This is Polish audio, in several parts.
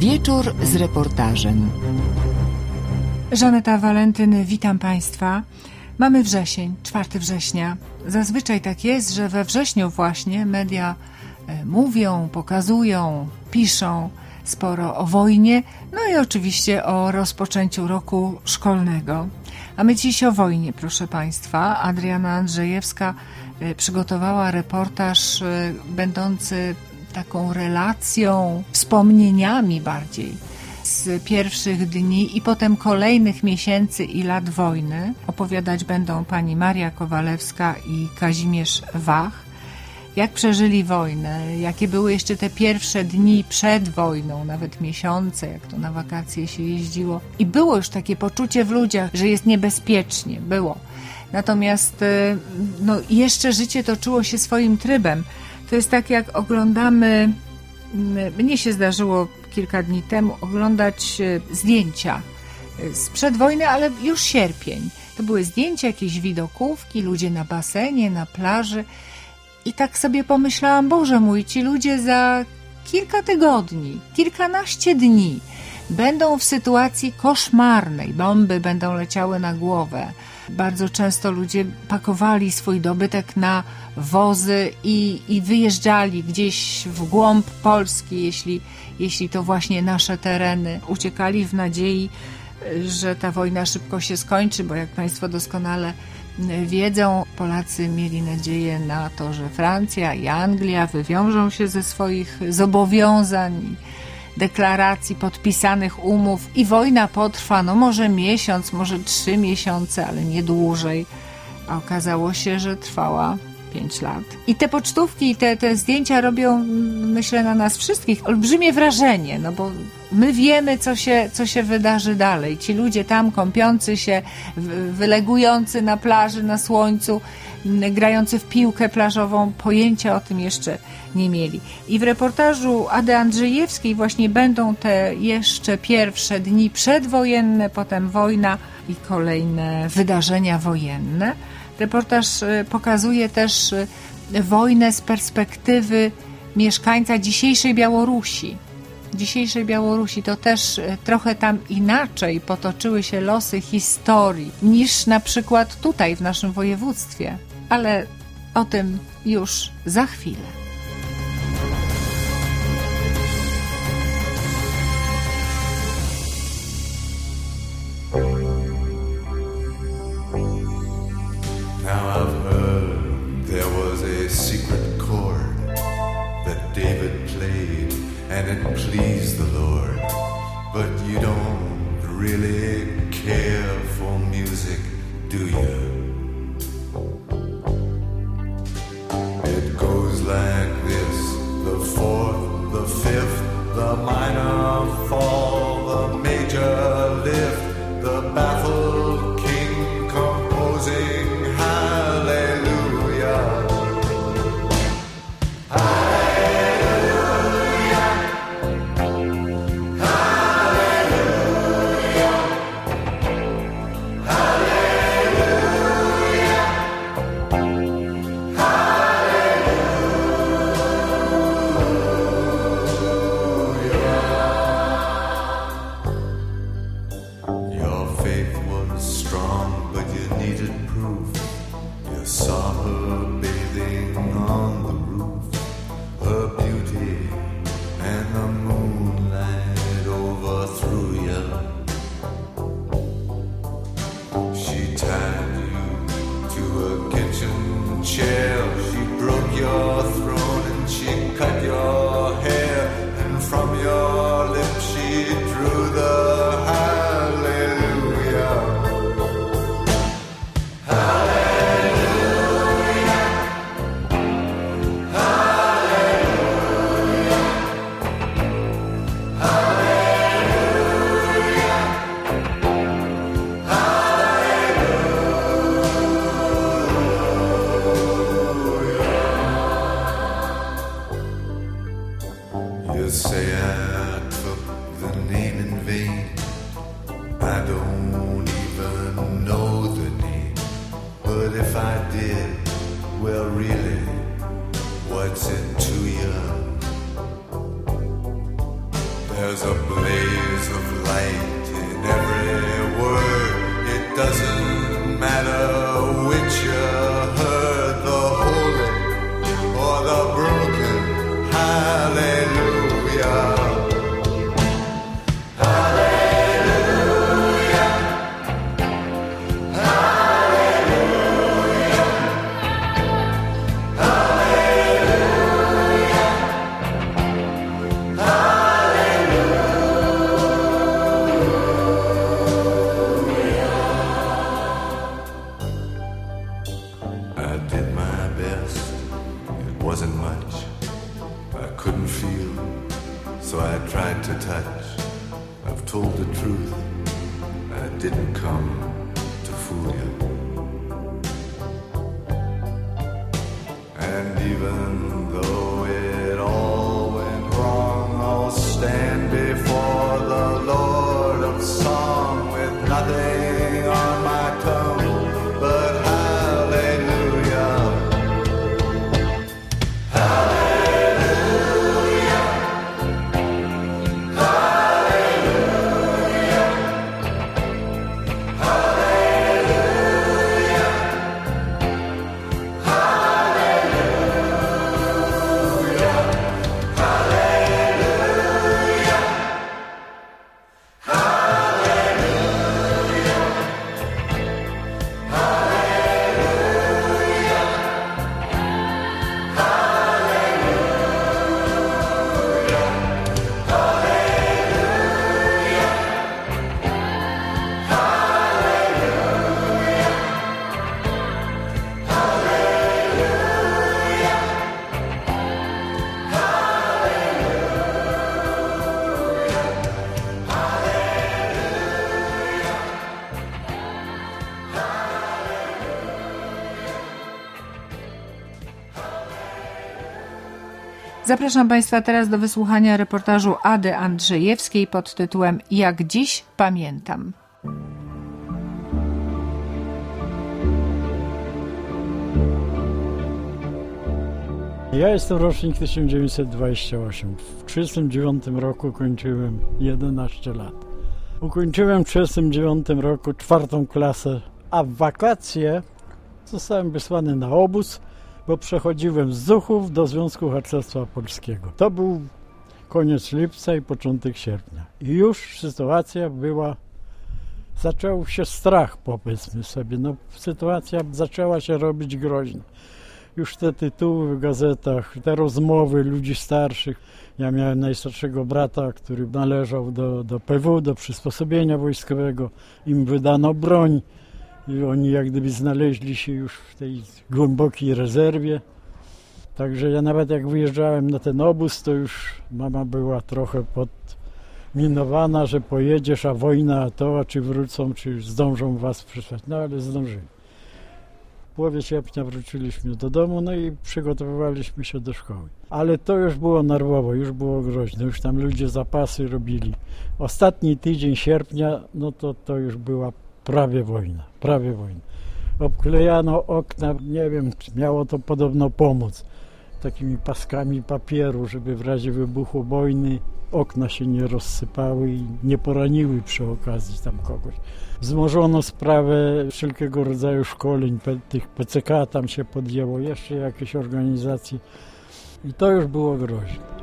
Wieczór z reportażem. Żaneta Walentyn, witam Państwa. Mamy wrzesień, 4 września. Zazwyczaj tak jest, że we wrześniu właśnie media mówią, pokazują, piszą sporo o wojnie, no i oczywiście o rozpoczęciu roku szkolnego. A my dziś o wojnie, proszę Państwa. Adriana Andrzejewska przygotowała reportaż będący taką relacją, wspomnieniami bardziej z pierwszych dni i potem kolejnych miesięcy i lat wojny. Opowiadać będą pani Maria Kowalewska i Kazimierz Wach. Jak przeżyli wojnę, jakie były jeszcze te pierwsze dni przed wojną, nawet miesiące, jak to na wakacje się jeździło. I było już takie poczucie w ludziach, że jest niebezpiecznie, było. Natomiast jeszcze życie toczyło się swoim trybem. To jest tak, jak oglądamy, mnie się zdarzyło kilka dni temu oglądać zdjęcia sprzed wojny, ale już sierpień. To były zdjęcia, jakieś widokówki, ludzie na basenie, na plaży. I tak sobie pomyślałam, Boże mój, ci ludzie za kilka tygodni, kilkanaście dni będą w sytuacji koszmarnej. Bomby będą leciały na głowę. Bardzo często ludzie pakowali swój dobytek na wozy i wyjeżdżali gdzieś w głąb Polski, jeśli to właśnie nasze tereny. Uciekali w nadziei, że ta wojna szybko się skończy, bo jak Państwo doskonale wiedzą, Polacy mieli nadzieję na to, że Francja i Anglia wywiążą się ze swoich zobowiązań, deklaracji, podpisanych umów i wojna potrwa, może miesiąc, może 3 miesiące, ale nie dłużej. A okazało się, że trwała 5 lat. I te pocztówki i te zdjęcia robią, myślę, na nas wszystkich olbrzymie wrażenie, bo my wiemy, co się wydarzy dalej. Ci ludzie tam kąpiący się, wylegujący na plaży, na słońcu, grający w piłkę plażową, pojęcia o tym jeszcze nie mieli. I w reportażu Ady Andrzejewskiej właśnie będą te jeszcze pierwsze dni przedwojenne, potem wojna i kolejne wydarzenia wojenne. Reportaż pokazuje też wojnę z perspektywy mieszkańca dzisiejszej Białorusi. To też trochę tam inaczej potoczyły się losy historii niż na przykład tutaj w naszym województwie. Ale o tym już za chwilę. Now I've heard there was a secret chord that David played and it pleased the Lord. But you don't really care for music, do you? It goes like this: the fourth, the fifth, the minor fall, the major lift, the baffled king composing hallelujah. Well, really, what's it to you? There's There's a blaze of light in every word. It doesn't matter which you heard, the holy or the broken. Hallelujah. To touch, I've told the truth. I didn't come to fool you. And even though it all went wrong, I'll stand before the Lord of Song with nothing on my tongue but hallelujah. Zapraszam Państwa teraz do wysłuchania reportażu Ady Andrzejewskiej pod tytułem Jak dziś pamiętam. Ja jestem rocznik 1928. W 1939 roku kończyłem 11 lat. Ukończyłem w 1939 roku 4. klasę, a w wakacje zostałem wysłany na obóz, bo przechodziłem z Zuchów do Związku Harcerstwa Polskiego. To był koniec lipca i początek sierpnia. I już sytuacja była, zaczął się strach, powiedzmy sobie. No, sytuacja zaczęła się robić groźna. Już te tytuły w gazetach, te rozmowy ludzi starszych. Ja miałem najstarszego brata, który należał do PW, do przysposobienia wojskowego. Im wydano broń. I oni jak gdyby znaleźli się już w tej głębokiej rezerwie. Także ja nawet jak wyjeżdżałem na ten obóz, to już mama była trochę podminowana, że pojedziesz, a wojna, a to, a czy wrócą, czy zdążą was przysłać. No ale zdążyli. W połowie sierpnia wróciliśmy do domu, no i przygotowywaliśmy się do szkoły. Ale to już było nerwowo, już było groźne, już tam ludzie zapasy robili. Ostatni tydzień sierpnia, no to już była prawie wojna. Obklejano okna, nie wiem, miało to podobno pomóc. Takimi paskami papieru, żeby w razie wybuchu wojny okna się nie rozsypały i nie poraniły przy okazji tam kogoś. Wzmożono sprawę wszelkiego rodzaju szkoleń, tych PCK tam się podjęło, jeszcze jakieś organizacje i to już było groźne.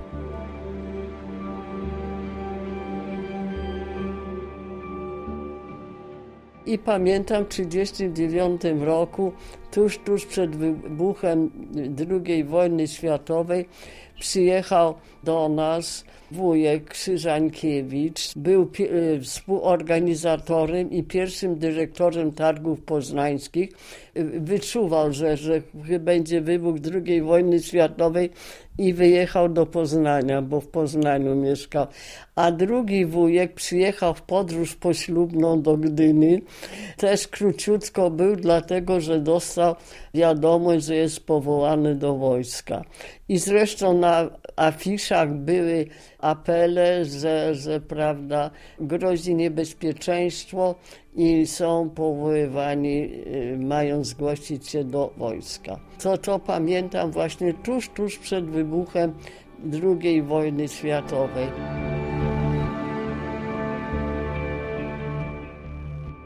I pamiętam w 1939 roku, tuż przed wybuchem II wojny światowej, przyjechał do nas wujek Krzyżankiewicz, był współorganizatorem i pierwszym dyrektorem targów poznańskich. Wyczuwał, że będzie wybuch II wojny światowej i wyjechał do Poznania, bo w Poznaniu mieszkał. A drugi wujek przyjechał w podróż poślubną do Gdyny. Też króciutko był, dlatego że dostał wiadomość, że jest powołany do wojska. I zresztą na afiszach były apele, że prawda, grozi niebezpieczeństwo i są powoływani, mają zgłosić się do wojska. To pamiętam właśnie tuż przed wybuchem II wojny światowej.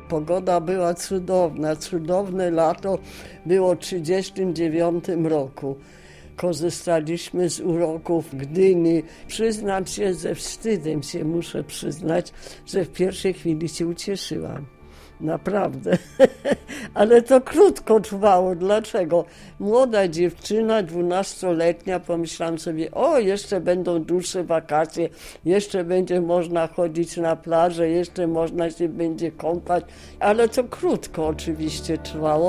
Pogoda była cudowna, cudowne lato było w 1939 roku. Korzystaliśmy z uroków Gdyni. Przyznam się, ze wstydem się muszę przyznać, że w pierwszej chwili się ucieszyłam. Naprawdę. Ale to krótko trwało. Dlaczego? Młoda dziewczyna, 12-letnia, pomyślałam sobie, o, jeszcze będą dłuższe wakacje, jeszcze będzie można chodzić na plażę, jeszcze można się będzie kąpać, ale to krótko oczywiście trwało.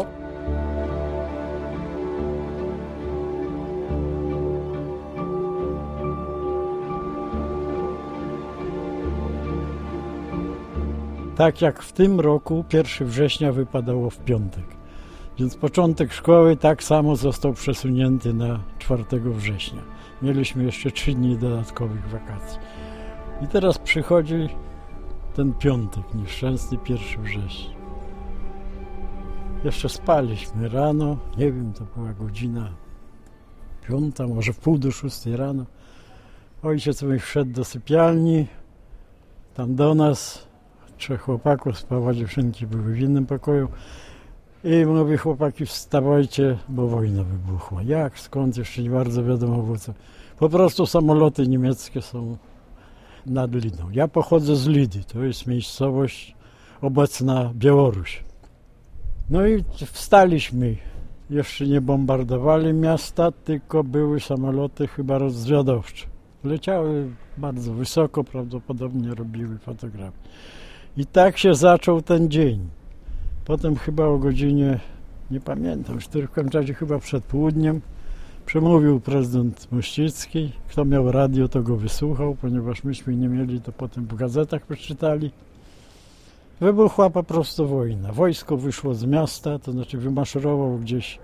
Tak jak w tym roku 1 września wypadało w piątek. Więc początek szkoły tak samo został przesunięty na 4 września. Mieliśmy jeszcze 3 dni dodatkowych wakacji. I teraz przychodzi ten piątek, nieszczęsny 1 września. Jeszcze spaliśmy rano, nie wiem, to była godzina 5, może w 5:45 rano. Ojciec mój wszedł do sypialni, tam do nas. 3 chłopaków spało, dziewczynki były w innym pokoju i mówi, chłopaki, wstawajcie, bo wojna wybuchła. Jak, skąd, jeszcze nie bardzo wiadomo było co. Po prostu samoloty niemieckie są nad Lidą. Ja pochodzę z Lidy, to jest miejscowość obecna Białoruś. No i wstaliśmy. Jeszcze nie bombardowali miasta, tylko były samoloty chyba rozwiadowcze. Leciały bardzo wysoko, prawdopodobnie robiły fotografie. I tak się zaczął ten dzień. Potem chyba o godzinie, nie pamiętam, w którym czasie, chyba przed południem, przemówił prezydent Mościcki. Kto miał radio, to go wysłuchał, ponieważ myśmy nie mieli, to potem w gazetach przeczytali. Wybuchła po prostu wojna. Wojsko wyszło z miasta, to znaczy wymaszerował gdzieś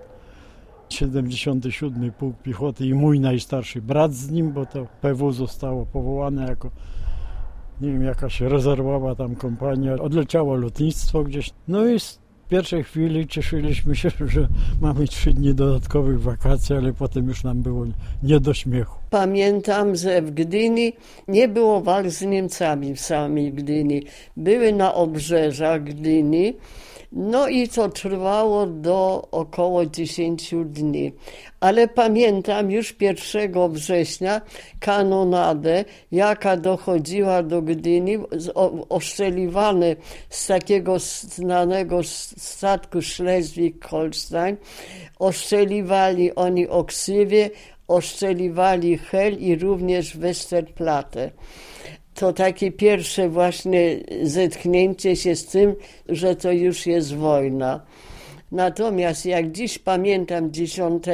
77. Pułk Piechoty i mój najstarszy brat z nim, bo to PW zostało powołane jako, nie wiem, jakaś rezerwowa tam kompania. Odleciało lotnictwo gdzieś. No i w pierwszej chwili cieszyliśmy się, że mamy 3 dni dodatkowych wakacji, ale potem już nam było nie do śmiechu. Pamiętam, że w Gdyni nie było walk z Niemcami w samej Gdyni. Były na obrzeżach Gdyni. No i to trwało do około 10 dni. Ale pamiętam już 1 września kanonadę, jaka dochodziła do Gdyni, ostrzeliwane z takiego znanego statku Schleswig-Holstein. Ostrzeliwali oni Oksywię, ostrzeliwali Hel i również Westerplatte. To takie pierwsze właśnie zetknięcie się z tym, że to już jest wojna. Natomiast jak dziś pamiętam 10,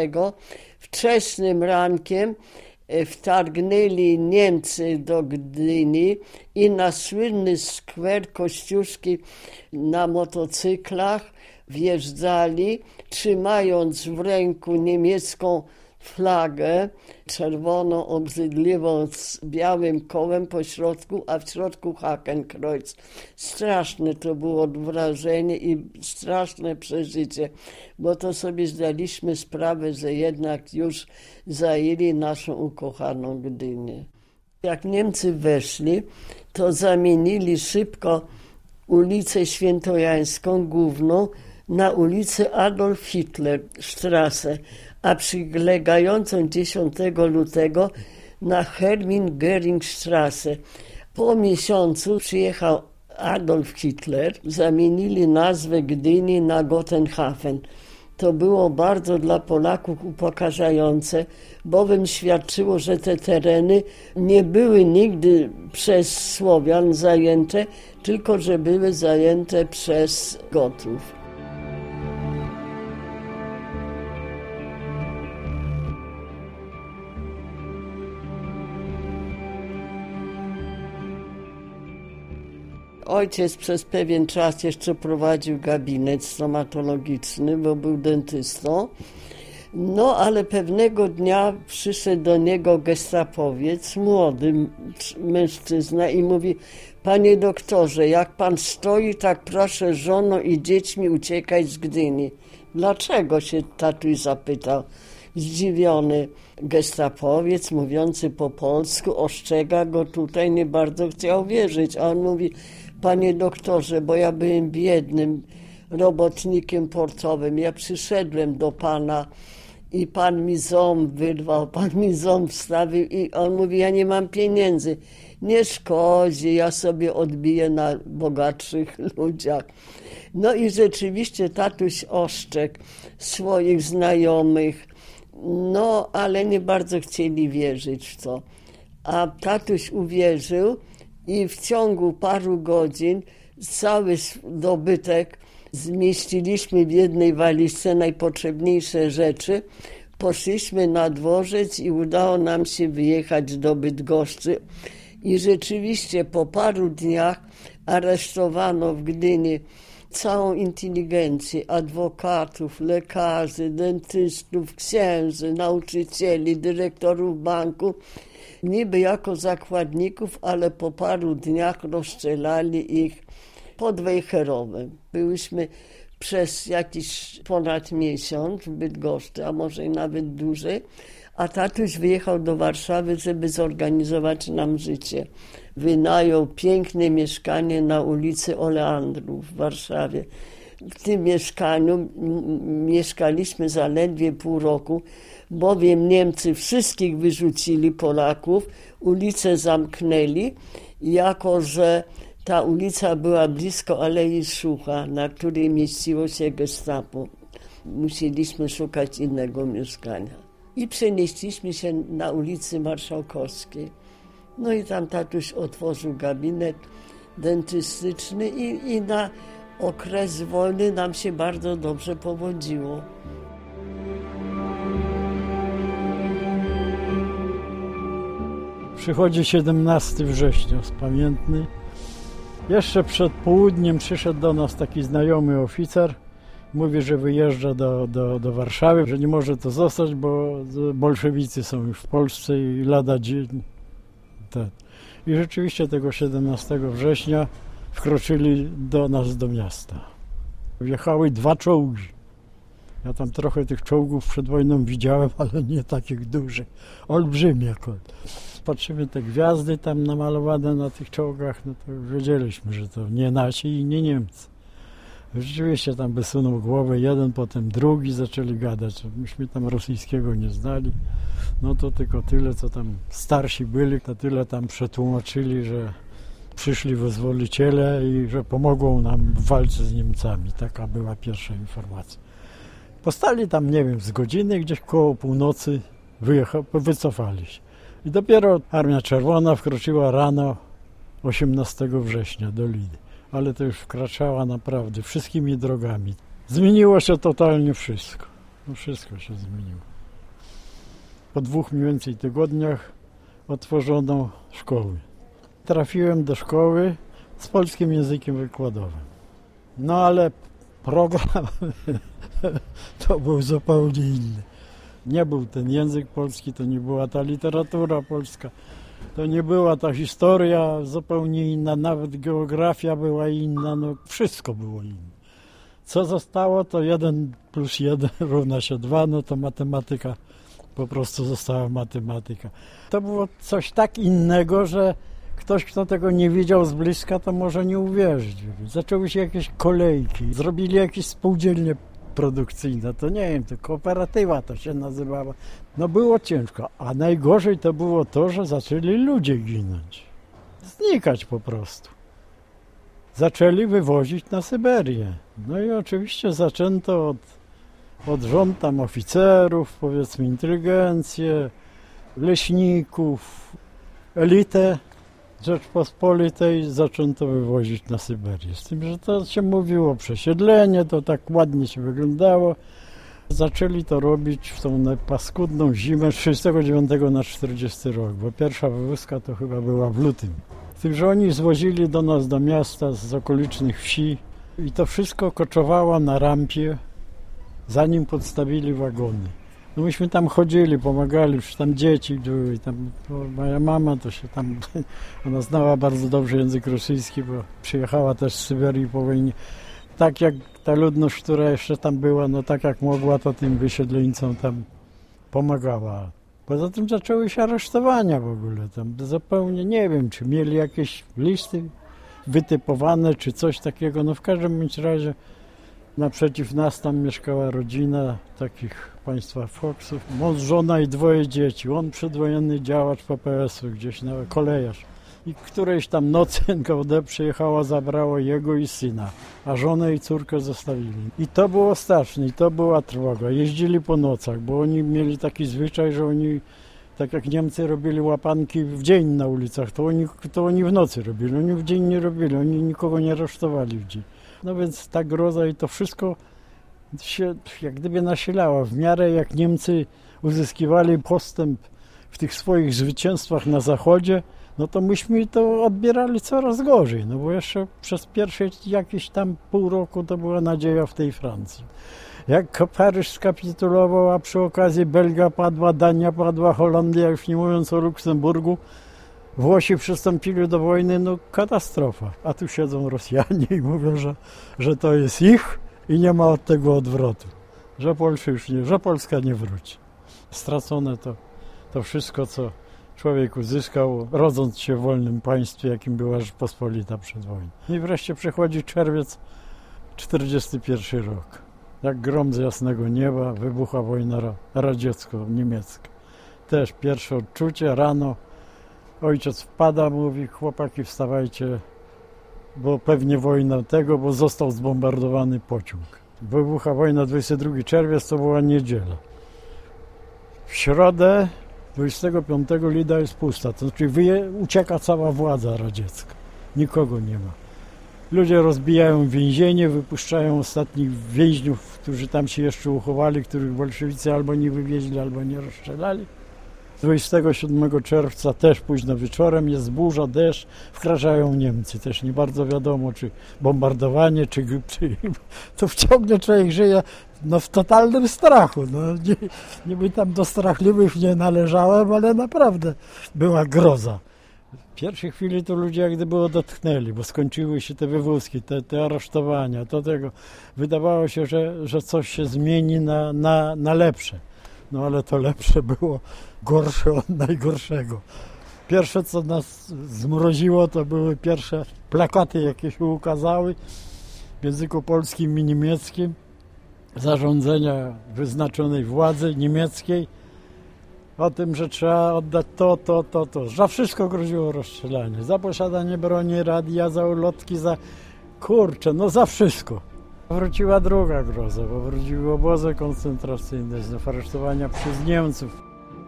wczesnym rankiem wtargnęli Niemcy do Gdyni i na słynny skwer Kościuszki na motocyklach wjeżdżali, trzymając w ręku niemiecką flagę czerwoną, obrzydliwą, z białym kołem po środku, a w środku Hakenkreuz. Straszne to było wrażenie i straszne przeżycie, bo to sobie zdaliśmy sprawę, że jednak już zajęli naszą ukochaną Gdynię. Jak Niemcy weszli, to zamienili szybko ulicę Świętojańską główną na ulicę Adolf Hitler Straße, a przylegającą 10 lutego na Hermann-Göring-Straße. Po miesiącu przyjechał Adolf Hitler, zamienili nazwę Gdyni na Gotenhafen. To było bardzo dla Polaków upokarzające, bowiem świadczyło, że te tereny nie były nigdy przez Słowian zajęte, tylko że były zajęte przez Gotów. Ojciec przez pewien czas jeszcze prowadził gabinet stomatologiczny, bo był dentystą. No, ale pewnego dnia przyszedł do niego gestapowiec, młody mężczyzna i mówi: panie doktorze, jak pan stoi, tak proszę żoną i dziećmi uciekać z Gdyni. Dlaczego, się tatuś zapytał. Zdziwiony gestapowiec, mówiący po polsku, ostrzega go tutaj, nie bardzo chciał wierzyć. A on mówi: Panie doktorze, bo ja byłem biednym robotnikiem portowym. Ja przyszedłem do pana i pan mi ząb wyrwał, pan mi ząb wstawił i on mówi, ja nie mam pieniędzy. Nie szkodzi, ja sobie odbiję na bogatszych ludziach. No i rzeczywiście tatuś oszczekł swoich znajomych, no ale nie bardzo chcieli wierzyć w to. A tatuś uwierzył i w ciągu paru godzin cały dobytek zmieściliśmy w jednej walizce, najpotrzebniejsze rzeczy. Poszliśmy na dworzec i udało nam się wyjechać do Bydgoszczy. I rzeczywiście po paru dniach aresztowano w Gdyni całą inteligencję, adwokatów, lekarzy, dentystów, księży, nauczycieli, dyrektorów banku. Niby jako zakładników, ale po paru dniach rozstrzelali ich pod Wejherowem. Byliśmy przez jakiś ponad miesiąc w Bydgoszczy, a może i nawet dłużej, a tatuś wyjechał do Warszawy, żeby zorganizować nam życie. Wynajął piękne mieszkanie na ulicy Oleandrów w Warszawie. W tym mieszkaniu mieszkaliśmy zaledwie pół roku, bowiem Niemcy wszystkich wyrzucili, Polaków, ulicę zamknęli, jako że ta ulica była blisko Alei Szucha, na której mieściło się gestapo. Musieliśmy szukać innego mieszkania. I przenieśliśmy się na ulicy Marszałkowskiej. No i tam tatuś otworzył gabinet dentystyczny i na okres wojny nam się bardzo dobrze powodziło. Przychodzi 17 września, pamiętny. Jeszcze przed południem przyszedł do nas taki znajomy oficer. Mówi, że wyjeżdża do Warszawy, że nie może to zostać, bo bolszewicy są już w Polsce i lada dzień. Tak. I rzeczywiście tego 17 września wkroczyli do nas do miasta. Wjechały 2 czołgi. Ja tam trochę tych czołgów przed wojną widziałem, ale nie takich dużych. Olbrzymie. Patrzymy te gwiazdy tam namalowane na tych czołgach, no to wiedzieliśmy, że to nie nasi i nie Niemcy. Rzeczywiście tam wysunął głowę jeden, potem drugi, zaczęli gadać. Myśmy tam rosyjskiego nie znali. No to tylko tyle, co tam starsi byli, to tyle tam przetłumaczyli, że przyszli wyzwoliciele i że pomogą nam w walce z Niemcami. Taka była pierwsza informacja. Postali tam, nie wiem, z godziny, gdzieś koło północy wycofali się. I dopiero Armia Czerwona wkroczyła rano 18 września do Lidy. Ale to już wkraczała naprawdę wszystkimi drogami. Zmieniło się totalnie wszystko. No wszystko się zmieniło. Po 2 mniej więcej tygodniach otworzono szkoły. Trafiłem do szkoły z polskim językiem wykładowym. No ale program to był zupełnie inny. Nie był ten język polski, to nie była ta literatura polska. To nie była ta historia zupełnie inna, nawet geografia była inna, no wszystko było inne. Co zostało, to 1 + 1 równa się 2, no to matematyka po prostu została matematyka. To było coś tak innego, że ktoś, kto tego nie widział z bliska, to może nie uwierzyć. Zaczęły się jakieś kolejki, zrobili jakieś spółdzielnie produkcyjne, to nie wiem, to kooperatywa to się nazywała. No było ciężko, a najgorzej to było to, że zaczęli ludzie ginąć. Znikać po prostu. Zaczęli wywozić na Syberię. No i oczywiście zaczęto od rząd tam oficerów, powiedzmy inteligencję, leśników, elitę Rzeczpospolitej zaczęto wywozić na Syberię. Z tym, że to się mówiło przesiedlenie, to tak ładnie się wyglądało. Zaczęli to robić w tą paskudną zimę z 39 na 40 rok, bo pierwsza wywózka to chyba była w lutym. Z tym, że oni zwozili do nas do miasta z okolicznych wsi i to wszystko koczowało na rampie, zanim podstawili wagony. No myśmy tam chodzili, pomagali, już tam dzieci były, tam moja mama to się tam, ona znała bardzo dobrze język rosyjski, bo przyjechała też z Syberii po wojnie. Tak jak ta ludność, która jeszcze tam była, no tak jak mogła, to tym wysiedleńcom tam pomagała. Poza tym zaczęły się aresztowania w ogóle, tam zupełnie nie wiem, czy mieli jakieś listy wytypowane, czy coś takiego. No w każdym bądź razie naprzeciw nas tam mieszkała rodzina takich państwa Foxów. Mąż, żona i 2 dzieci. On przedwojenny działacz PPS-u, gdzieś na kolejarz. I którejś tam nocy NKWD przyjechała, zabrało jego i syna, a żonę i córkę zostawili. I to było straszne, i to była trwoga. Jeździli po nocach, bo oni mieli taki zwyczaj, że oni, tak jak Niemcy robili łapanki w dzień na ulicach, to oni w nocy robili, oni w dzień nie robili, oni nikogo nie aresztowali w dzień. No więc ta groza i to wszystko się jak gdyby nasilało. W miarę jak Niemcy uzyskiwali postęp w tych swoich zwycięstwach na zachodzie, no to myśmy to odbierali coraz gorzej, no bo jeszcze przez pierwsze jakieś tam pół roku to była nadzieja w tej Francji. Jak Paryż skapitulował, a przy okazji Belgia padła, Dania padła, Holandia, już nie mówiąc o Luksemburgu, Włosi przystąpili do wojny, no katastrofa. A tu siedzą Rosjanie i mówią, że to jest ich i nie ma od tego odwrotu. Że Polska już nie, że Polska nie wróci. Stracone to wszystko, co człowiek uzyskał, rodząc się w wolnym państwie, jakim była Rzeczpospolita przed wojną. I wreszcie przychodzi czerwiec 1941 rok. Jak grom z jasnego nieba wybucha wojna radziecko-niemiecka. Też pierwsze odczucie, rano ojciec wpada, mówi: chłopaki, wstawajcie, bo pewnie wojna bo został zbombardowany pociąg. Wybucha wojna 22 czerwiec, to była niedziela. W środę 25 Lida jest pusta, to znaczy ucieka cała władza radziecka. Nikogo nie ma. Ludzie rozbijają więzienie, wypuszczają ostatnich więźniów, którzy tam się jeszcze uchowali, których bolszewicy albo nie wywieźli, albo nie rozstrzelali. 27 czerwca też późno wieczorem jest burza, deszcz, wkraczają Niemcy. Też nie bardzo wiadomo, czy bombardowanie, czy to wciągnie człowiek żyje w totalnym strachu. No, niby tam do strachliwych nie należałem, ale naprawdę była groza. W pierwszej chwili to ludzie jak gdyby odetchnęli, bo skończyły się te wywózki, te aresztowania, tego. Wydawało się, że coś się zmieni na lepsze. No ale to lepsze było gorsze od najgorszego. Pierwsze, co nas zmroziło, to były pierwsze plakaty, jakie się ukazały w języku polskim i niemieckim, zarządzenia wyznaczonej władzy niemieckiej o tym, że trzeba oddać to. Za wszystko groziło rozstrzelanie. Za posiadanie broni, radia, za ulotki, za wszystko. Wróciła druga groza, bo wróciły obozy koncentracyjne, znów aresztowania przez Niemców.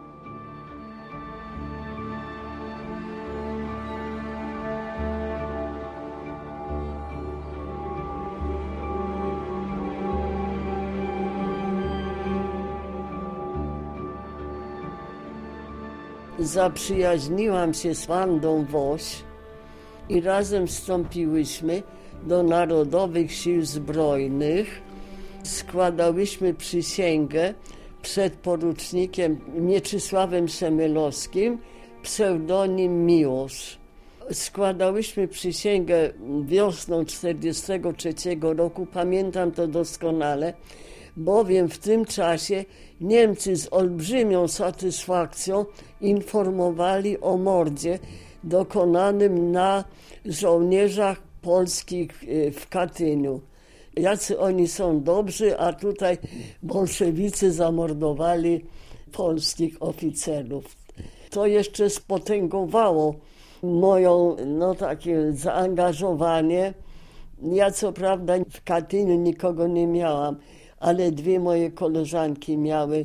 Zaprzyjaźniłam się z Wandą Woś i razem wstąpiłyśmy do Narodowych Sił Zbrojnych. Składałyśmy przysięgę przed porucznikiem Mieczysławem Szemylowskim, pseudonim Miłosz. Składałyśmy przysięgę wiosną 1943 roku, pamiętam to doskonale, bowiem w tym czasie Niemcy z olbrzymią satysfakcją informowali o mordzie dokonanym na żołnierzach polskich w Katyniu. Jacy oni są dobrzy, a tutaj bolszewicy zamordowali polskich oficerów. To jeszcze spotęgowało moją takie zaangażowanie. Ja co prawda w Katyniu nikogo nie miałam, ale 2 moje koleżanki miały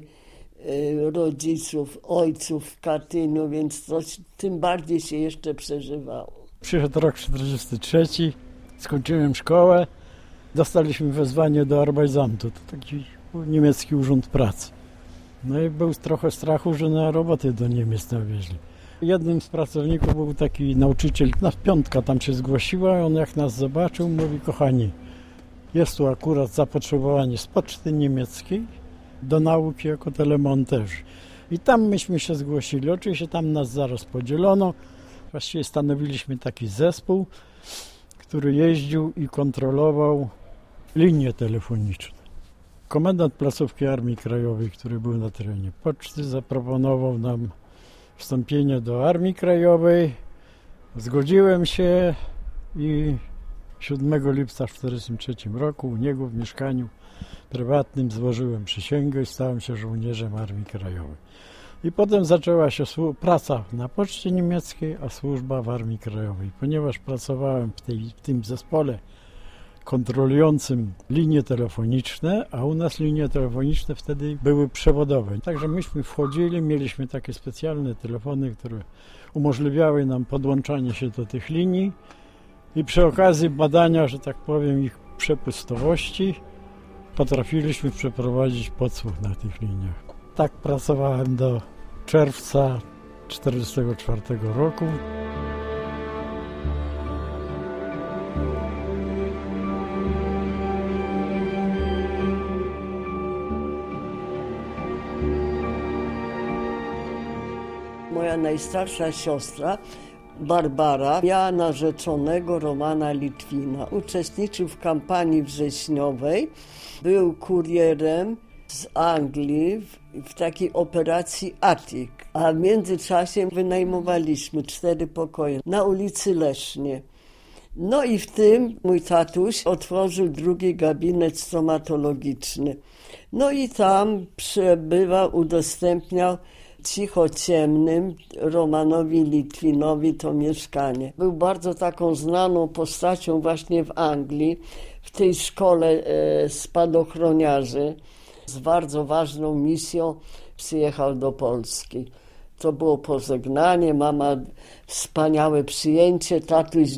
rodziców, ojców w Katyniu, więc to tym bardziej się jeszcze przeżywało. Przyszedł rok 1943, skończyłem szkołę, dostaliśmy wezwanie do Arbeitsamtu, to taki niemiecki urząd pracy. No i był trochę strachu, że na roboty do Niemiec nawieźli. Jednym z pracowników był taki nauczyciel, 5 tam się zgłosiła, on jak nas zobaczył, mówi: kochani, jest tu akurat zapotrzebowanie z poczty niemieckiej do nauki jako telemonterzy. I tam myśmy się zgłosili. Oczywiście tam nas zaraz podzielono. Właściwie stanowiliśmy taki zespół, który jeździł i kontrolował linie telefoniczne. Komendant placówki Armii Krajowej, który był na terenie poczty, zaproponował nam wstąpienie do Armii Krajowej. Zgodziłem się i 7 lipca w 1943 roku u niego w mieszkaniu prywatnym złożyłem przysięgę i stałem się żołnierzem Armii Krajowej. I potem zaczęła się praca na poczcie niemieckiej, a służba w Armii Krajowej. Ponieważ pracowałem w tym zespole kontrolującym linie telefoniczne, a u nas linie telefoniczne wtedy były przewodowe. Także myśmy wchodzili, mieliśmy takie specjalne telefony, które umożliwiały nam podłączanie się do tych linii i przy okazji badania, że tak powiem, ich przepustowości potrafiliśmy przeprowadzić podsłuch na tych liniach. Tak pracowałem do czerwca 1944 roku. Moja najstarsza siostra, Barbara, miała narzeczonego Romana Litwina. Uczestniczył w kampanii wrześniowej, był kurierem z Anglii w takiej operacji Attic, a w międzyczasie wynajmowaliśmy 4 pokoje na ulicy Lesznie. No i w tym mój tatuś otworzył drugi gabinet stomatologiczny. No i tam przebywał, udostępniał cichociemnym Romanowi Litwinowi to mieszkanie. Był bardzo taką znaną postacią właśnie w Anglii, w tej szkole spadochroniarzy. Z bardzo ważną misją przyjechał do Polski. To było pożegnanie, mama wspaniałe przyjęcie, tatuś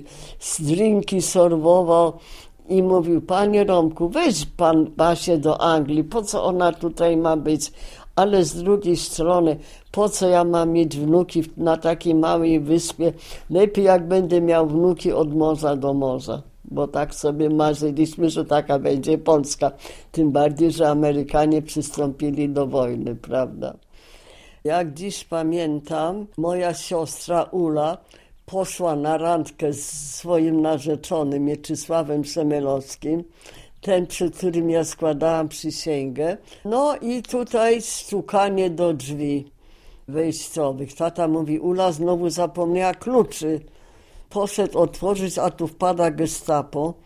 z drinki serwował i mówił: panie Romku, weź pan Basię do Anglii, po co ona tutaj ma być? Ale z drugiej strony, po co ja mam mieć wnuki na takiej małej wyspie? Lepiej jak będę miał wnuki od morza do morza. Bo tak sobie marzyliśmy, że taka będzie Polska. Tym bardziej, że Amerykanie przystąpili do wojny, prawda? Jak dziś pamiętam, moja siostra Ula poszła na randkę z swoim narzeczonym Mieczysławem Szemelowskim, ten, przed którym ja składałam przysięgę. No i tutaj stukanie do drzwi wejściowych. Tata mówi: Ula znowu zapomniała kluczy. Poszedł otworzyć, a tu wpada Gestapo,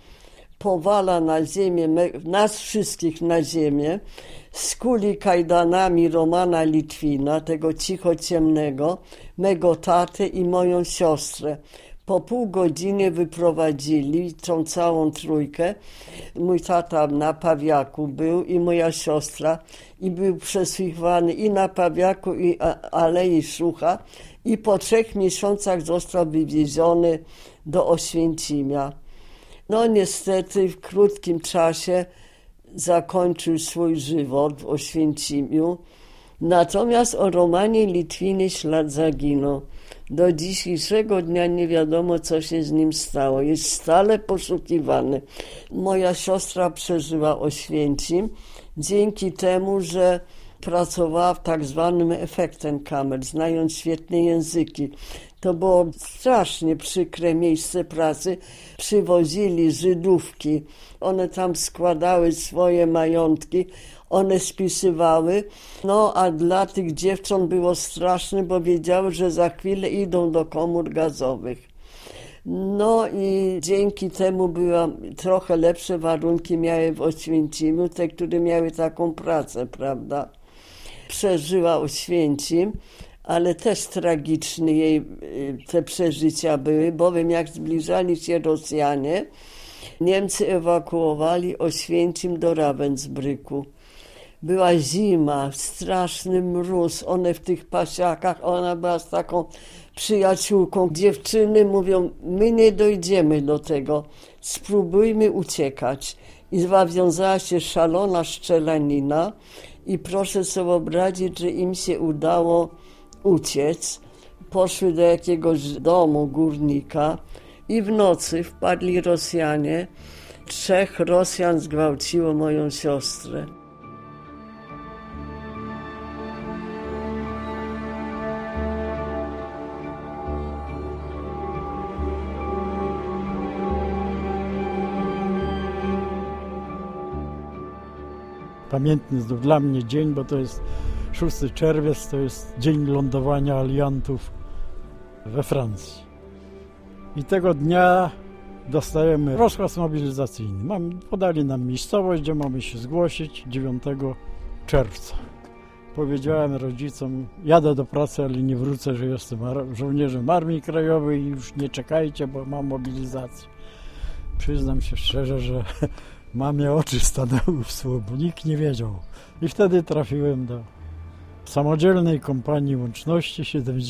powala na ziemię, nas wszystkich na ziemię, skuli kajdanami Romana Litwina, tego cichociemnego, mego tatę i moją siostrę. Po pół godziny wyprowadzili tą całą trójkę. Mój tata na Pawiaku był i moja siostra, i był przesłuchiwany i na Pawiaku, i Alei Szucha. I po 3 miesiącach został wywieziony do Oświęcimia. No niestety w krótkim czasie zakończył swój żywot w Oświęcimiu. Natomiast o Romanie Litwinie ślad zaginął. Do dzisiejszego dnia nie wiadomo, co się z nim stało. Jest stale poszukiwany. Moja siostra przeżyła Oświęcim dzięki temu, że pracowała w tak zwanym Effektenkammer, znając świetne języki. To było strasznie przykre miejsce pracy. Przywozili Żydówki. One tam składały swoje majątki. One spisywały. No a dla tych dziewcząt było straszne, bo wiedziały, że za chwilę idą do komór gazowych. No i dzięki temu trochę lepsze warunki miały w Oświęcimiu, te, które miały taką pracę, prawda? Przeżyła Oświęcim, ale też tragiczne jej te przeżycia były, bowiem jak zbliżali się Rosjanie, Niemcy ewakuowali Oświęcim do Ravensbrücku. Była zima, straszny mróz, one w tych pasiakach, ona była z taką przyjaciółką. Dziewczyny mówią: my nie dojdziemy do tego, spróbujmy uciekać. I zawiązała się szalona strzelanina i proszę sobie wyobrazić, że im się udało uciec. Poszły do jakiegoś domu górnika i w nocy wpadli Rosjanie. 3 Rosjan zgwałciło moją siostrę. Pamiętny dla mnie dzień, bo to jest 6 czerwiec, to jest dzień lądowania aliantów we Francji. I tego dnia dostajemy rozkaz mobilizacyjny. Podali nam miejscowość, gdzie mamy się zgłosić 9 czerwca. Powiedziałem rodzicom, jadę do pracy, ale nie wrócę, że jestem żołnierzem Armii Krajowej i już nie czekajcie, bo mam mobilizację. Przyznam się szczerze, że mamie oczy stanęły w słup, nikt nie wiedział. I wtedy trafiłem do Samodzielnej Kompanii Łączności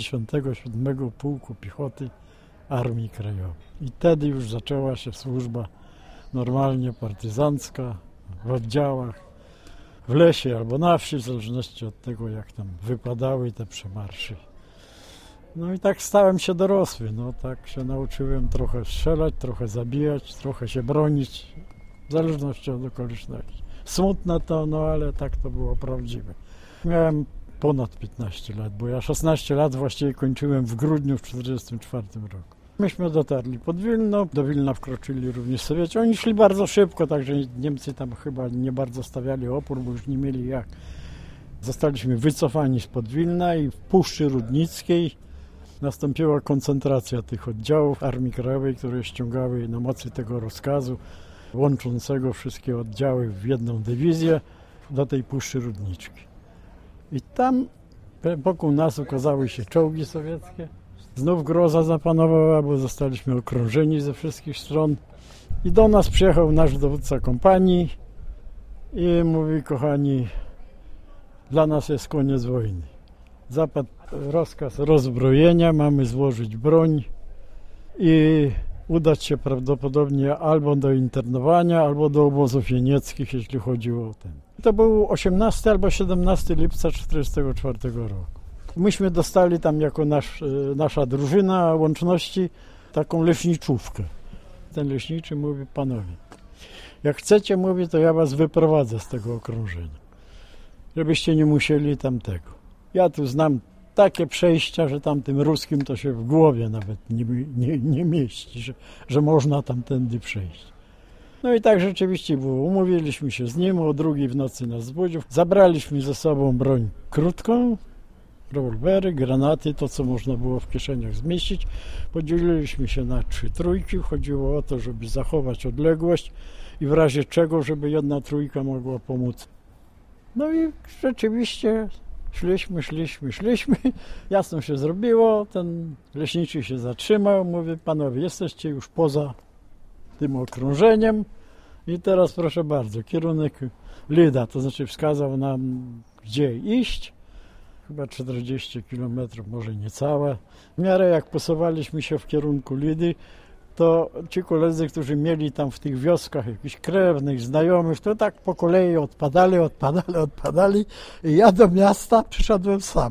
77. Pułku Piechoty Armii Krajowej. I wtedy już zaczęła się służba normalnie partyzancka w oddziałach, w lesie albo na wsi, w zależności od tego, jak tam wypadały te przemarsze. No i tak stałem się dorosły, tak się nauczyłem trochę strzelać, trochę zabijać, trochę się bronić, w zależności od okoliczności. Smutne to, ale tak to było prawdziwe. Miałem ponad 15 lat, bo ja 16 lat właściwie kończyłem w grudniu w 1944 roku. Myśmy dotarli pod Wilno, do Wilna wkroczyli również Sowieci. Oni szli bardzo szybko, także Niemcy tam chyba nie bardzo stawiali opór, bo już nie mieli jak. Zostaliśmy wycofani spod Wilna i w Puszczy Rudnickiej nastąpiła koncentracja tych oddziałów Armii Krajowej, które ściągały na mocy tego rozkazu łączącego wszystkie oddziały w jedną dywizję do tej Puszczy Rudniczki. I tam wokół nas ukazały się czołgi sowieckie. Znów groza zapanowała, bo zostaliśmy okrążeni ze wszystkich stron. I do nas przyjechał nasz dowódca kompanii i mówi, kochani, dla nas jest koniec wojny. Zapadł rozkaz rozbrojenia, mamy złożyć broń i udać się prawdopodobnie albo do internowania, albo do obozów jenieckich, jeśli chodziło o ten. To był 18 albo 17 lipca 1944 roku. Myśmy dostali tam jako nasza drużyna łączności taką leśniczówkę. Ten leśniczy mówi, panowie, jak chcecie, mówi, to ja was wyprowadzę z tego okrążenia, żebyście nie musieli tamtego. Ja tu znam takie przejścia, że tamtym ruskim to się w głowie nawet nie mieści, że można tamtędy przejść. No i tak rzeczywiście było. Umówiliśmy się z nim, o 2:00 w nocy nas zbudził. Zabraliśmy ze sobą broń krótką, rewolwery, granaty, to co można było w kieszeniach zmieścić. Podzieliliśmy się na 3 trójki. Chodziło o to, żeby zachować odległość i w razie czego, żeby jedna trójka mogła pomóc. No i rzeczywiście szliśmy. Jasno się zrobiło, ten leśniczy się zatrzymał, mówi, panowie, jesteście już poza tym okrążeniem i teraz proszę bardzo, kierunek Lyda, to znaczy wskazał nam, gdzie iść, chyba 40 km, może niecałe. W miarę jak posuwaliśmy się w kierunku Lidy, to ci koledzy, którzy mieli tam w tych wioskach jakichś krewnych, znajomych, to tak po kolei odpadali i ja do miasta przyszedłem sam.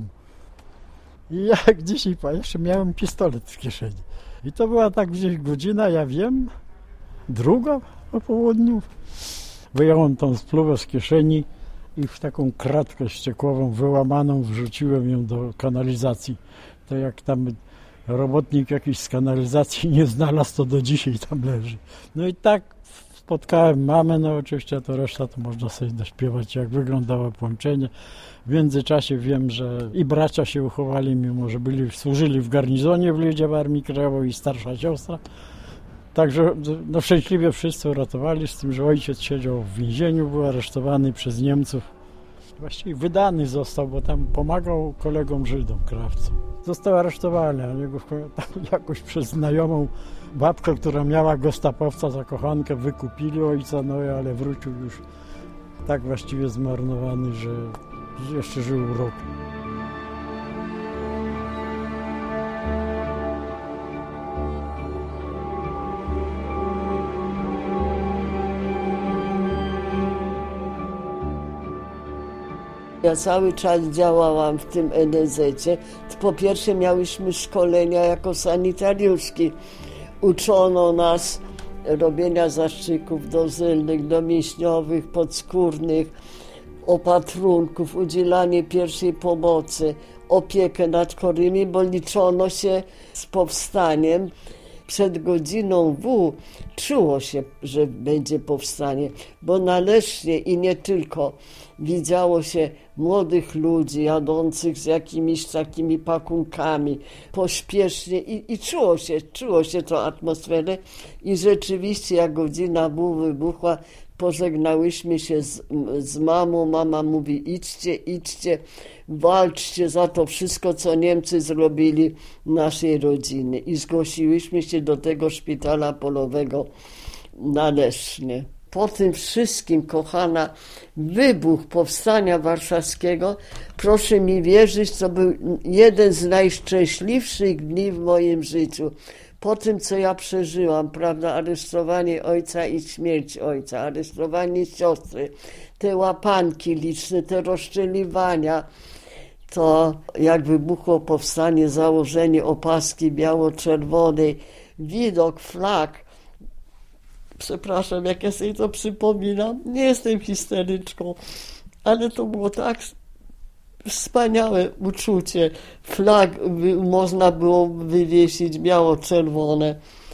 I jak dzisiaj jeszcze miałem pistolet w kieszeni. I to była tak gdzieś godzina, ja wiem, 2:00 po południu. Wyjąłem tą spluwę z kieszeni i w taką kratkę ściekłową wyłamaną wrzuciłem ją do kanalizacji. To jak tam robotnik jakiś z kanalizacji nie znalazł, to do dzisiaj tam leży. No i tak spotkałem mamę, no oczywiście to reszta to można sobie dośpiewać, jak wyglądało połączenie. W międzyczasie wiem, że i bracia się uchowali, mimo że służyli w garnizonie w Lidzie w Armii Krajowej i starsza siostra. Także no, szczęśliwie wszyscy uratowali, z tym, że ojciec siedział w więzieniu, był aresztowany przez Niemców. Właściwie wydany został, bo tam pomagał kolegom Żydom, krawcom. Został aresztowany, a jego tam jakoś przez znajomą babkę, która miała gestapowca za kochankę, wykupili ojca, no ale wrócił już tak właściwie zmarnowany, że jeszcze żył rok. Ja cały czas działałam w tym NSZ-cie. Po pierwsze miałyśmy szkolenia jako sanitariuszki. Uczono nas robienia zastrzyków dozylnych, domięśniowych, podskórnych, opatrunków, udzielanie pierwszej pomocy, opiekę nad chorymi, bo liczono się z powstaniem. przed godziną czuło się, że będzie powstanie, bo na Lesznie i nie tylko widziało się młodych ludzi jadących z jakimiś takimi pakunkami pośpiesznie i czuło się tą atmosferę i rzeczywiście jak godzina wybuchła, pożegnałyśmy się z mamą. Mama mówi: idźcie, walczcie za to wszystko, co Niemcy zrobili naszej rodziny. I zgłosiłyśmy się do tego szpitala polowego na Lesznie. Po tym wszystkim, kochana, wybuch powstania warszawskiego, proszę mi wierzyć, to był jeden z najszczęśliwszych dni w moim życiu. Po tym, co ja przeżyłam, prawda, aresztowanie ojca i śmierć ojca, aresztowanie siostry, te łapanki liczne, te rozstrzeliwania, to jak wybuchło powstanie, założenie opaski biało-czerwonej, widok flag. Przepraszam, jak ja sobie to przypominam, nie jestem histeryczką, ale to było tak wspaniałe uczucie. Flag można było wywiesić biało-czerwone.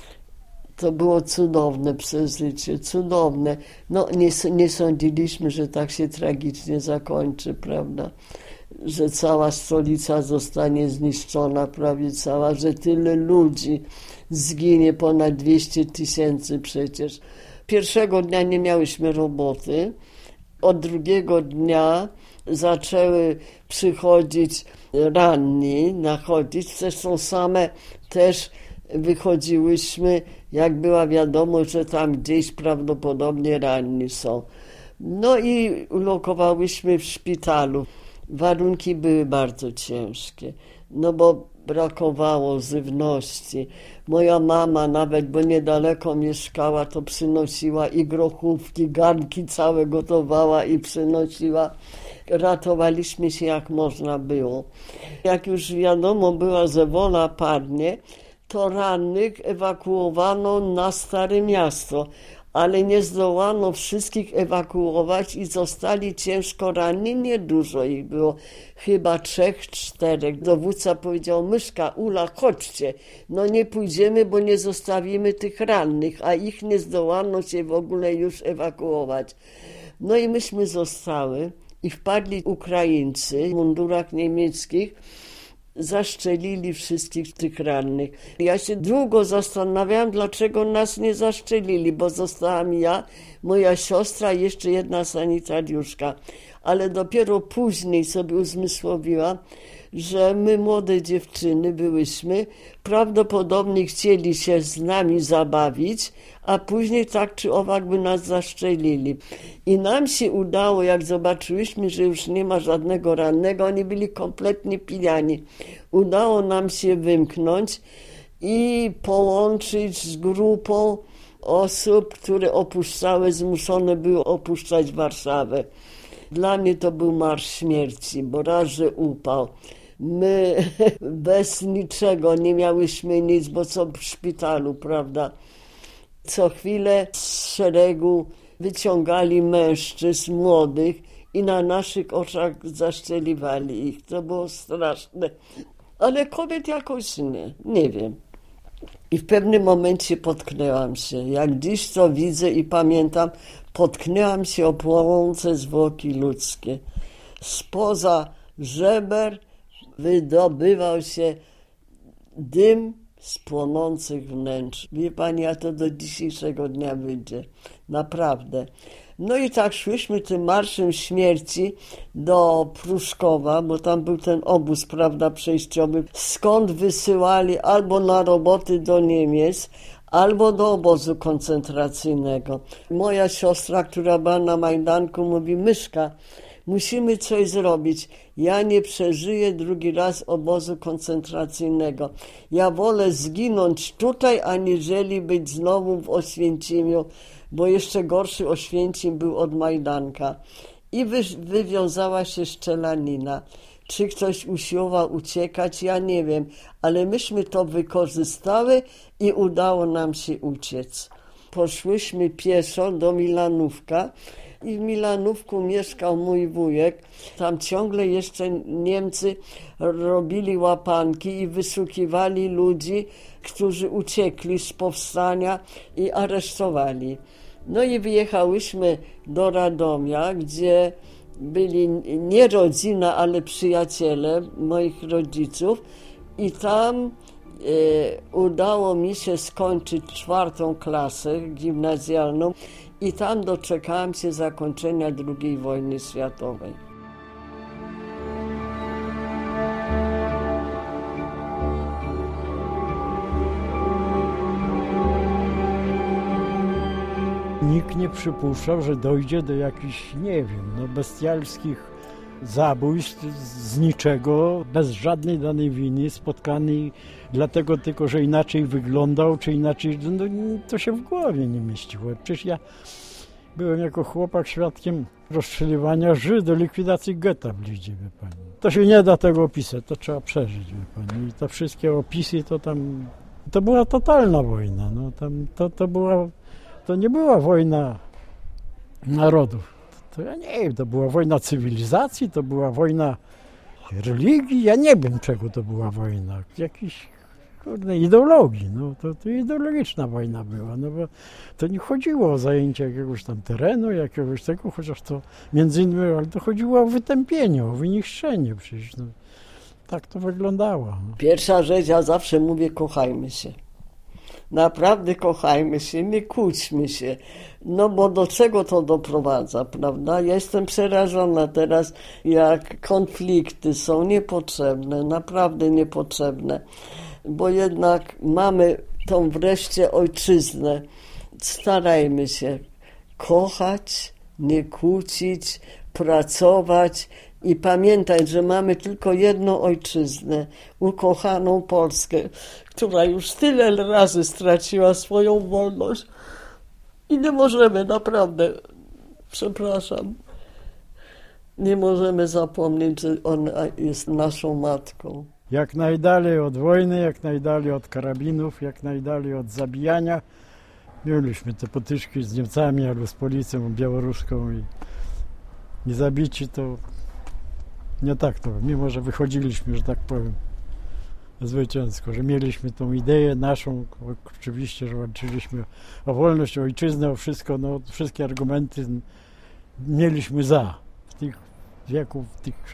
To było cudowne przeżycie, cudowne. No nie sądziliśmy, że tak się tragicznie zakończy, prawda? Że cała stolica zostanie zniszczona, prawie cała, że tyle ludzi zginie, ponad 200 000 przecież. Pierwszego dnia nie miałyśmy roboty, od drugiego dnia zaczęły przychodzić ranni, nachodzić, zresztą same też wychodziłyśmy, jak była wiadomość, że tam gdzieś prawdopodobnie ranni są. No i ulokowałyśmy w szpitalu. Warunki były bardzo ciężkie, no bo brakowało żywności. Moja mama nawet, bo niedaleko mieszkała, to przynosiła i grochówki, garnki całe gotowała i przynosiła. Ratowaliśmy się jak można było. Jak już wiadomo była, że wola padnie, to rannych ewakuowano na Stare Miasto, ale nie zdołano wszystkich ewakuować i zostali ciężko ranni. Niedużo ich było, chyba 3-4. Dowódca powiedział: Myszka, Ula, chodźcie. No nie pójdziemy, bo nie zostawimy tych rannych, a ich nie zdołano się w ogóle już ewakuować. No i myśmy zostały i wpadli Ukraińcy w mundurach niemieckich, zaszczelili wszystkich tych rannych. Ja się długo zastanawiałam, dlaczego nas nie zaszczelili, bo zostałam ja, moja siostra i jeszcze jedna sanitariuszka. Ale dopiero później sobie uzmysłowiłam, że my, młode dziewczyny byłyśmy, prawdopodobnie chcieli się z nami zabawić, a później tak czy owak by nas zaszczelili. I nam się udało, jak zobaczyłyśmy, że już nie ma żadnego rannego, oni byli kompletnie pijani. Udało nam się wymknąć i połączyć z grupą osób, które zmuszone były opuszczać Warszawę. Dla mnie to był marsz śmierci, bo raz, że upał. My bez niczego, nie miałyśmy nic, bo co w szpitalu, prawda? Co chwilę z szeregu wyciągali mężczyzn młodych i na naszych oczach zaszczeliwali ich. To było straszne. Ale kobiet jakoś nie wiem. I w pewnym momencie potknęłam się. Jak dziś to widzę i pamiętam, potknęłam się o płonące zwłoki ludzkie. Spoza żeber wydobywał się dym z płonących wnętrz. Wie pani, ja to do dzisiejszego dnia wyjdzie. Naprawdę. No i tak szłyśmy tym marszem śmierci do Pruszkowa, bo tam był ten obóz, prawda, przejściowy, skąd wysyłali albo na roboty do Niemiec, albo do obozu koncentracyjnego. Moja siostra, która była na Majdanku, mówi: Myszka, musimy coś zrobić. Ja nie przeżyję drugi raz obozu koncentracyjnego. Ja wolę zginąć tutaj, aniżeli być znowu w Oświęcimiu, bo jeszcze gorszy Oświęcim był od Majdanka. I wywiązała się strzelanina. Czy ktoś usiłował uciekać? Ja nie wiem, ale myśmy to wykorzystały i udało nam się uciec. poszłyśmy pieszo do Milanówka i w Milanówku mieszkał mój wujek. Tam ciągle jeszcze Niemcy robili łapanki i wyszukiwali ludzi, którzy uciekli z powstania i aresztowali. No i wyjechałyśmy do Radomia, gdzie byli nie rodzina, ale przyjaciele moich rodziców i tam udało mi się skończyć 4. klasę gimnazjalną i tam doczekałam się zakończenia II wojny światowej. Nikt nie przypuszczał, że dojdzie do jakichś, nie wiem, bestialskich zabójstw z niczego, bez żadnej danej winy, spotkany dlatego tylko, że inaczej wyglądał, czy inaczej, to się w głowie nie mieściło. Przecież ja byłem jako chłopak świadkiem rozstrzeliwania Żydów do likwidacji getta w Lidzie, wie pani. To się nie da tego opisać, to trzeba przeżyć, wie pani. I te wszystkie opisy to była totalna wojna, to nie była wojna narodów. To ja nie wiem, to była wojna cywilizacji, to była wojna religii, ja nie wiem czego to była wojna. Jakiejś ideologii, to ideologiczna wojna była, bo to nie chodziło o zajęcie jakiegoś tam terenu, jakiegoś tego, chociaż to między innymi, ale to chodziło o wytępienie, o wyniszczenie przecież. Tak to wyglądało. Pierwsza rzecz, ja zawsze mówię, kochajmy się. Naprawdę kochajmy się, nie kłóćmy się, bo do czego to doprowadza, prawda? Ja jestem przerażona teraz, jak konflikty są niepotrzebne, naprawdę niepotrzebne, bo jednak mamy tą wreszcie ojczyznę. Starajmy się kochać, nie kłócić, pracować i pamiętać, że mamy tylko jedną ojczyznę, ukochaną Polskę, która już tyle razy straciła swoją wolność i nie możemy naprawdę, przepraszam, nie możemy zapomnieć, że ona jest naszą matką. Jak najdalej od wojny, jak najdalej od karabinów, jak najdalej od zabijania. Mieliśmy te potyczki z Niemcami albo z policją białoruską i zabici to nie tak to, mimo że wychodziliśmy, że tak powiem, zwycięsko, że mieliśmy tą ideę naszą, oczywiście, że walczyliśmy o wolność, o ojczyznę, o wszystko, wszystkie argumenty mieliśmy za. W tych wieku, w tych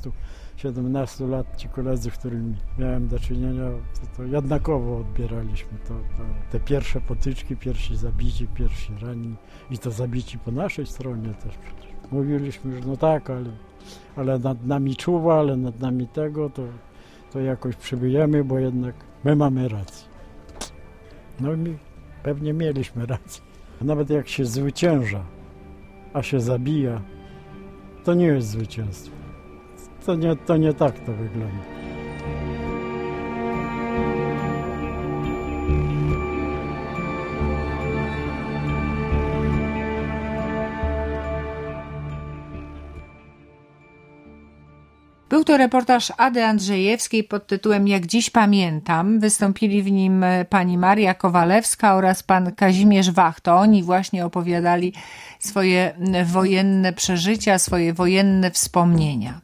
16-17 lat ci koledzy, z którymi miałem do czynienia, to jednakowo odbieraliśmy te pierwsze potyczki, pierwsi zabici, pierwsi ranni i to zabici po naszej stronie też przecież. Mówiliśmy, że tak, ale nad nami czuwa, ale nad nami tego, to jakoś przybijemy, bo jednak my mamy rację. My pewnie mieliśmy rację. Nawet jak się zwycięża, a się zabija, to nie jest zwycięstwo. To nie tak to wygląda. Był to reportaż Ady Andrzejewskiej pod tytułem Jak dziś pamiętam. Wystąpili w nim pani Maria Kowalewska oraz pan Kazimierz Wachto. Oni właśnie opowiadali swoje wojenne przeżycia, swoje wojenne wspomnienia.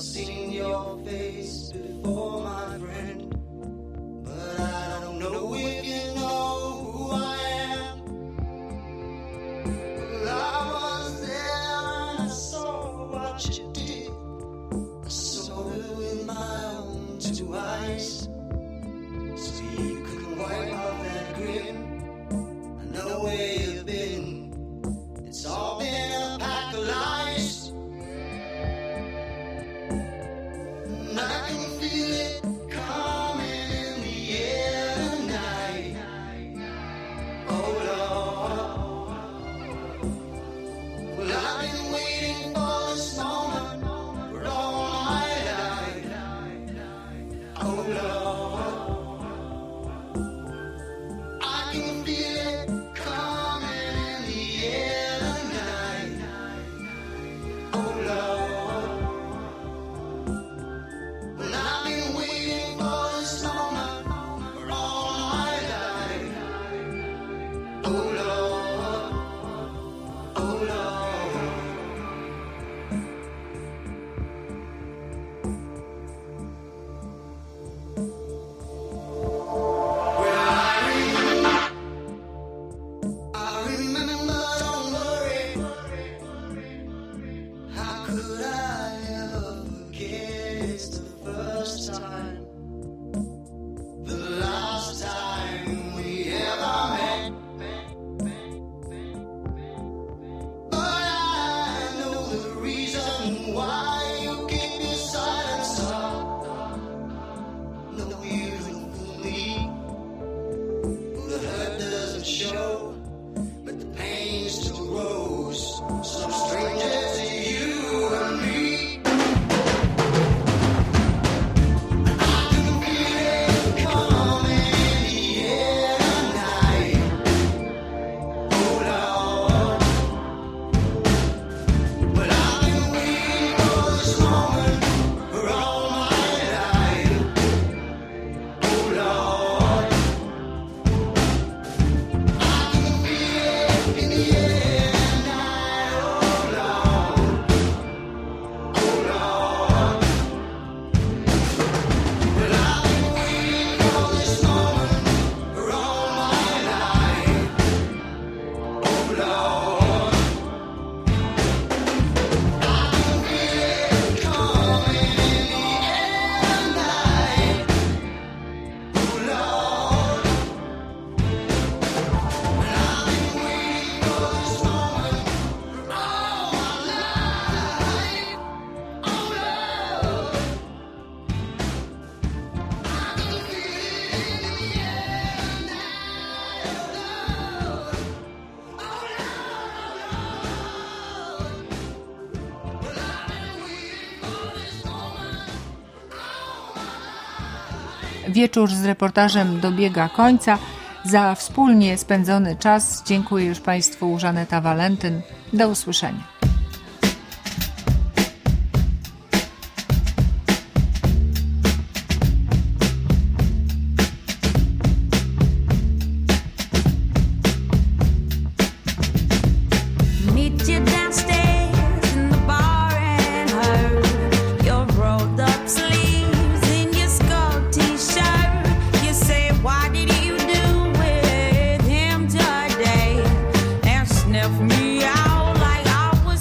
seen your face before, my friend, but I don't know if you know who I am. Well, I was there and I saw what you did. I saw it with my own two eyes, so you couldn't wipe off that grin. I know where you've been. It's all been a pack of lies. And I can feel it coming in the air tonight. Oh Lord. Well, I've been waiting for this moment for all my life. Oh Lord. I can feel it coming in the air tonight. Oh Lord. Well, I've been waiting for this moment for all my life. Oh Lord, oh Lord. Well, I remember, don't worry. How could I ever forget? It's the first time, the last time we ever met. But I know the reason why you keep your silence up. No, you don't fool me. The hurt doesn't show, but the pain still grows. Some stranger to you and me. I can feel it coming in the air tonight. Oh Lord. But I've been waiting for this moment for all my life. Oh Lord. I can feel it in the air tonight. Oh Lord. Oh Lord. Well, I've been waiting for this moment for all my life. Oh Lord. I can feel it coming in the air tonight. Oh Lord. Well, I've been waiting for this moment for all my life. Oh Lord. I can feel it in the air tonight. Oh Lord. Oh Lord. Well, I've been waiting for this moment for all my life. Wieczór z reportażem dobiega końca. Za wspólnie spędzony czas dziękuję już Państwu, Żaneta Walentyn. Do usłyszenia. Meet you downstairs in the bar and her. Your rolled up sleeves in your skull t-shirt. You say, what did you do with him today? And sniff me out like I was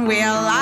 Well,